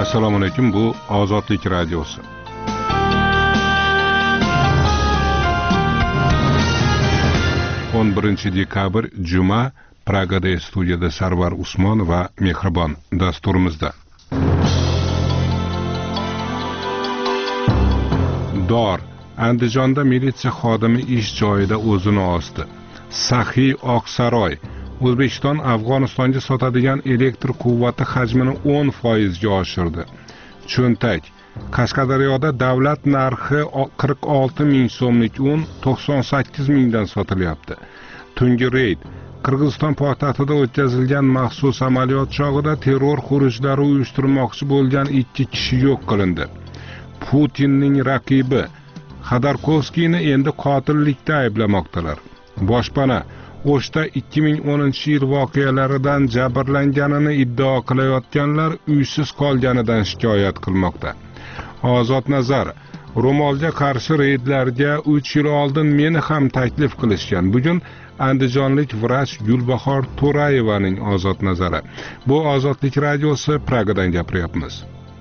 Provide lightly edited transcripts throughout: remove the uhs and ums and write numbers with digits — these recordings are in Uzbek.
Assalomu alaykum, bu Ozodlik radiosi. o'n birinchi dekabr juma, Pragada studiyada Sarvar Usmon va Mehribon dasturimizda. Dor, Andijonda militsiya xodimi ish joyida o'zini osdi. Saxiy Oqsaroy, O'zbekiston Afg'onistonga sotadigan elektr quvvati hajmini 10% ga oshirdi. Cho'ntak, Qashqadaryoda davlat narxi 46 ming so'mlik un 98 mingdan sotilyapti. Tungi reyd, Qirg'iziston poytaxtida o'tkazilgan maxsus amaliyot chog'ida terror xurujlari uyushtirmoqchi bo'lgan 2 kishi yo'q qilindi. Putinning raqibi Xodorkovskiyni endi qotillikda ayblamoqdalar. Boshpana O'shda 2010-yil voqealaridan jabrlanganini iddao qilayotganlar uysiz qolganidan shikoyat qilmoqda. Ozod nazar, ro'molga qarshi reydlarga 3 yil oldin meni ham taklif qilishgan. Bugun andijonlik vrach Gulbahor To'rayevaning ozod nazari. Bu Ozodlik radiosi, Pragadan gapiryapmiz.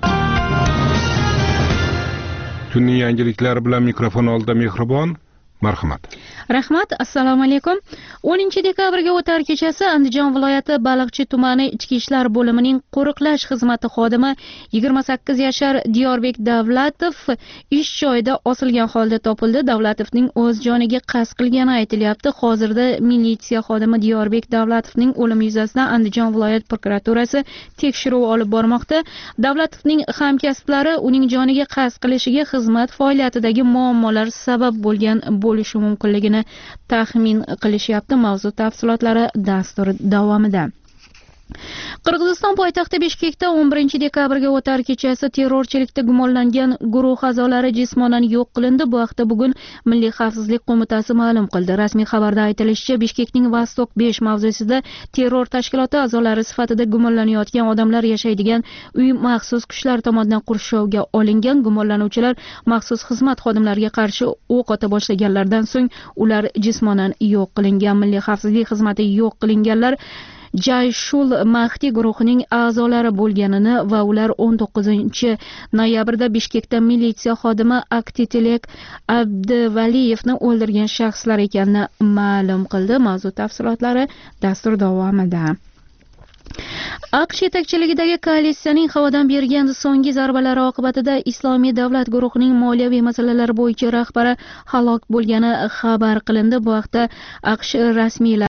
Kunning yangiliklari bilan mikrofon oldida Mehribon. Marhamat. Rahmat, assalomu alaykum. 10 dekabrga o'tar kechasi Andijon viloyati Baliqchi tumani Ichki ishlar bo'limining qo'riqlash xizmati xodimi 28 yashar Diyorbek Davlatov ish joyida osilgan holda topildi. Davlatovning o'z joniga qasd qilgani aytilyapti. Hozirda militsiya xodimi Diyorbek Davlatovning o'limi yuzasidan Andijon viloyat prokuraturasi tekshiruv olib bormoqda. Davlatovning hamkasblari uning joniga qasd qilishiga xizmat faoliyatidagi muammolar sabab bo'lgan bo'lishi mumkinligini taxmin qilishyapti. Mavzu tafsilotlari dastur davomida. Qirg'iziston poytaxti Bishkekda 11 dekabrga o'tar kechasi terrorchilikda gumonlangan guruh a'zolari jismonan yo'q qilindi. Bu haqda bugun Milliy xavfsizlik qo'mitasi ma'lum qildi. Rasmiy xabarda aytilishicha, Bishkekning Vostok 5 mavzesida terror tashkiloti a'zolari sifatida gumonlanayotgan odamlar yashaydigan uy maxsus kuchlar tomonidan qurshovga olingan. Gumonlanuvchilar maxsus xizmat xodimlariga qarshi o'q ota boshlaganlardan so'ng ular jismonan yo'q qilingan. Milliy xavfsizlik xizmati yo'q qilinganlar Jayshul Mahdi guruhining a'zolari bo'lganini va ular 19 noyabrda Bishkekda militsiya xodimi Aktitilek Abduvaliyevni o'ldirgan shaxslar ekanini ma'lum qildi. Mavzu tafsilotlari dastur davomida. AQSh yetakchiligidagi koalitsiyaning havodan bergan so'nggi zarbalari oqibatida Islomiy davlat guruhining moliyaviy masalalar bo'yicha rahbari halok bo'lgani xabar qilindi. Bu haqda AQSh rasmiylari